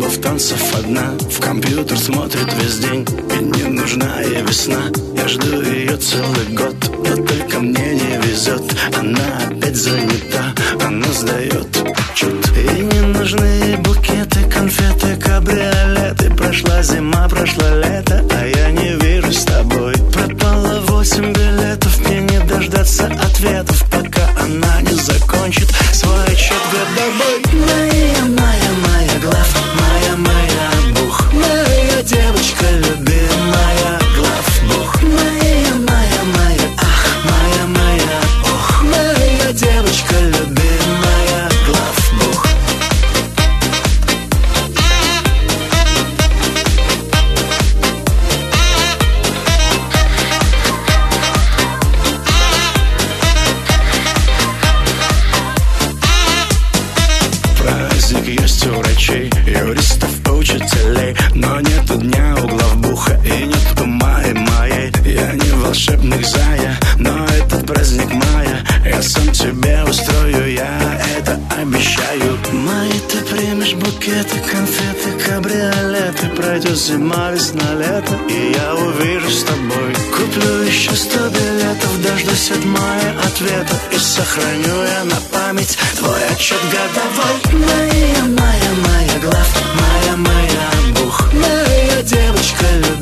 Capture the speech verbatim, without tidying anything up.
правилах танцев одна. В компьютер смотрит весь день, и не нужна ей весна. Я жду ее целый год, но только мне не везет. Она опять занята, она сдает отчет. И не нужны ей букеты, конфеты, кабриолеты. Прошла зима, прошло лето, а я не вижу с тобой. Пропало восемь билетов, мне не дождаться ответов, пока она не закончит свой отчет годовой. Моя, моя, моя глав, моя, моя бух, моя девочка любимая главбух. Моя, моя, моя, ах, моя, моя, ох, моя девочка любимая главбух. Праздник есть у врачей, юристов, учителей, но нету дня у главбуха и нет ума и моей. Я не волшебник зая, но этот праздник мая я сам тебе устрою, я это обещаю. Мои ты примешь букеты, конфеты, кабриолеты. Пройдет зима, весна, лето, и я увижу с тобой. Куплю еще сто билетов, дождусь от мая ответа, и сохраню я на память твой отчет годовой. Моя, моя, моя глав, моя, моя бух, моя девочка любимая